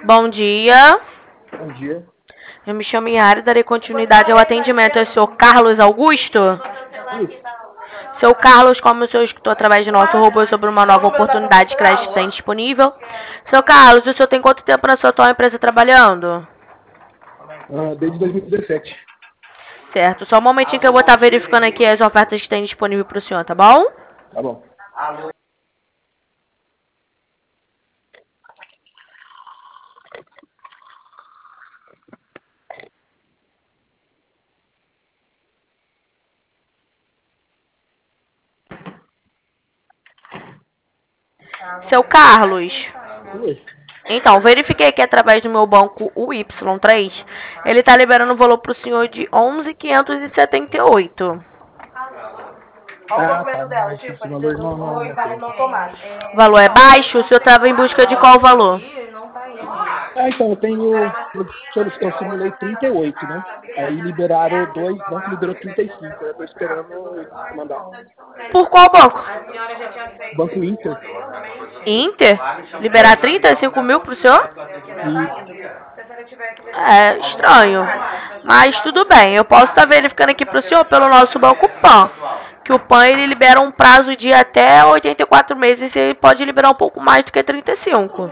Bom dia. Bom dia. Eu me chamo Yara e darei continuidade ao atendimento. É o senhor Carlos Augusto? Isso. Seu Carlos, como o senhor escutou através de nosso robô sobre uma nova oportunidade de crédito que tem disponível. Seu Carlos, o senhor tem quanto tempo na sua atual empresa trabalhando? Desde 2017. Certo, só um momentinho que eu vou estar verificando aqui as ofertas que tem disponível para o senhor, tá bom? Tá bom. Seu Carlos, Oi. então, verifiquei aqui através do meu banco, o Y3, ele está liberando o valor para o senhor de 11.578. Tá, mas esse valor não é ok. O valor é baixo? O senhor estava em busca de qual valor? Então, eu simulei 38, né? Aí liberaram dois, o banco liberou 35. Eu tô esperando eles mandar. Por qual banco? Banco Inter. Inter? Liberar 35 mil pro senhor? Isso. É estranho. Mas tudo bem, eu posso estar verificando aqui pro senhor pelo nosso banco PAN. Que o PAN ele libera um prazo de até 84 meses e ele pode liberar um pouco mais do que 35.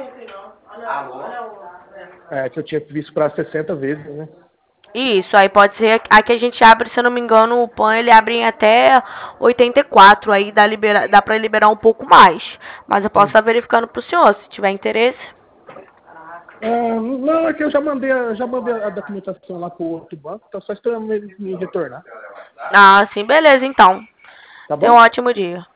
Que eu tinha visto para 60 vezes, né? Isso, aí pode ser a que a gente abre, se eu não me engano, o PAN ele abre em até 84, aí dá pra liberar um pouco mais. Mas eu posso estar verificando pro senhor, se tiver interesse. Não, é que eu já mandei a documentação lá pro outro banco, tá só esperando eles me retornar. Ah, sim, beleza então. Tá Tenha um bom? ótimo dia.